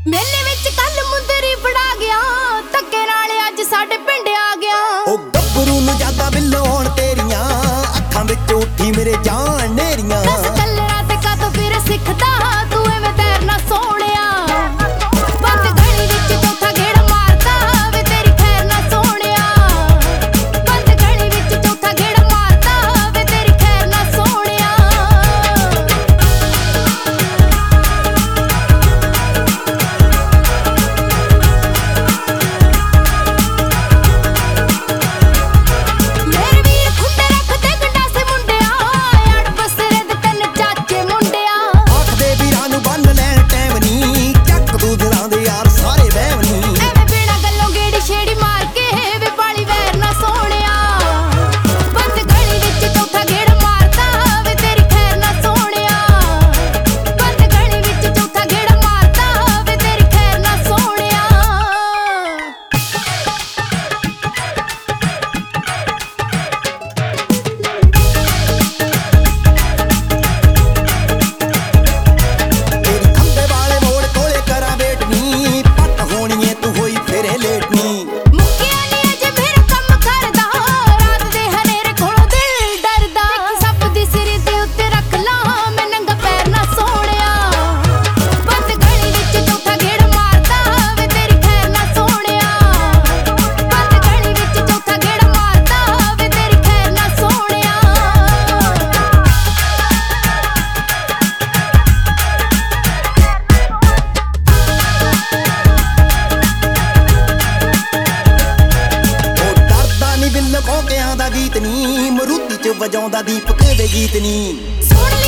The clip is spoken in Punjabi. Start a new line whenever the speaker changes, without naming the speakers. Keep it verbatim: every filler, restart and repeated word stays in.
ਮੇਲੇ ਵਿੱਚ ਕੱਲ ਮੁੰਦਰੀ ਫੜਾ ਗਿਆ, ਧੱਕੇ ਨਾਲ ਅੱਜ ਸਾਡੇ ਪਿੰਡ ਆ ਗਿਆ।
ਉਹ ਗੱਭਰੂ ਨੂੰ ਜ਼ਿਆਦਾ ਬਿੱਲੋਣ ਤੇਰੀਆਂ, ਅੱਖਾਂ ਵਿੱਚ ਉੱਠੀ ਮੇਰੇ ਜਾਨ ਨੇਰੀਆਂ।
ਦੱਸ ਕੱਲਰਾਂ ਤੇ ਕਾਤੋਂ ਫਿਰ ਸਿੱਖਦਾ, ਤੂੰ ਐਵੇਂ ਤੈਰਨਾ ਸੋਹਣਿਆ। ਬੰਦ ਗਲੀ ਵਿੱਚ ਚੌਥਾ ਗੇੜਾ ਮਾਰਦਾ, ਵੇ ਤੇਰੀ ਖੈਰ ਨਾ ਸੋਹਣਿਆ। ਬੰਦ ਗਲੀ ਵਿੱਚ ਚੌਥਾ ਗੇੜਾ ਮਾਰਦਾ, ਵੇ ਤੇਰੀ ਖੈਰ ਨਾ ਸੋਹਣਿਆ। ਮੇਰੇ ਵੀਰ ਖੁੰਡੇ ਰੱਖਦੇ ਗੰਡਾਸੇ ਮੁੰਡਿਆ, ਅੜ ਬਸਰੇ ਦੇ ਤਿੰਨ ਚਾਚੇ ਮੁੰਡਿਆ।
ਆਖਦੇ ਵੀਰਾਂ ਨੂੰ ਬੰਨ ਲੈਣ ਟਾਈਮ ਨੀ, ਚੱਕ ਦੂ ਦਿਲਾਂ ਦੇ ਯਾਰ ਸਾਰੇ ਵਹਿਮ ਨੀ।
ਐਵੇਂ ਬਿਨਾਂ ਗੱਲੋਂ ਗੇੜੀ ਛੇੜੀ ਮਾਰ ਕੇ, ਵੇ ਪਾਲੀ ਵੈਰ ਨਾ ਸੋਹਣਿਆ। ਬੰਦ ਗਲੀ ਵਿੱਚ ਚੌਥਾ ਗੇੜਾ ਮਾਰਦਾ, ਵੇ ਤੇਰੀ ਖੈਰ ਨਾ ਸੋਹਣਿਆ। ਬੰਦ ਗਲੀ ਵਿੱਚ ਚੌਥਾ ਗੇੜਾ ਮਾਰਦਾ, ਵੇ ਤੇਰੀ ਖੈਰ ਨਾ ਸੋਹਣਿਆ।
ਤੇਰੀ ਖੰਬੇ ਵਾਲੇ ਮੋੜ ਕੋਲੇ ਕਰਾਂ ਵੇਟ ਨੀ, ਪੱਟ ਹੋਣੀਏ ਤੂੰ ਹੋਈ ਫੇਰੇ ਲੇਟ ਨੀ।
ਮੁੱਕਿਆ ਨੀ ਅਜੇ ਮੇਰਾ ਕੰਮ ਕਰਦਾ, ਰਾਤ ਦੇ ਹਨੇਰੇ ਕੋਲੋਂ ਦਿਲ ਡਰਦਾ। ਦੇਖੀ ਸੱਪ ਦੀ ਸਿਰ ਦੇ ਉੱਤੇ ਰੱਖ ਲਾ, ਮੈਂ ਨੰਗਾ ਪੈਰ ਨਾ ਸੋਹਣਿਆ। ਬੰਦ ਗਲੀ ਵਿੱਚ ਚੌਥਾ ਗੇੜਾ ਮਾਰਦਾ, ਵੇ ਤੇਰੀ ਖੈਰ ਨਾ ਸੋਹਣਿਆ। ਬੰਦ ਗਲੀ ਵਿੱਚ ਚੌਥਾ ਗੇੜਾ ਮਾਰਦਾ, ਵੇ ਤੇਰੀ ਖੈਰ ਨਾ ਸੋਹਣਿਆ।
ਉਹ ਡਰਦਾ ਨੀ ਬਿੱਲ ਕੋਕਿਆਂ ਦਾ ਗੀਤ ਨੀ, ਮਰੂਤੀ ਚ ਵਜਾਉਂਦਾ ਦੀਪਕ ਦੇ ਗੀਤ ਨੀ।
ਸੁਣ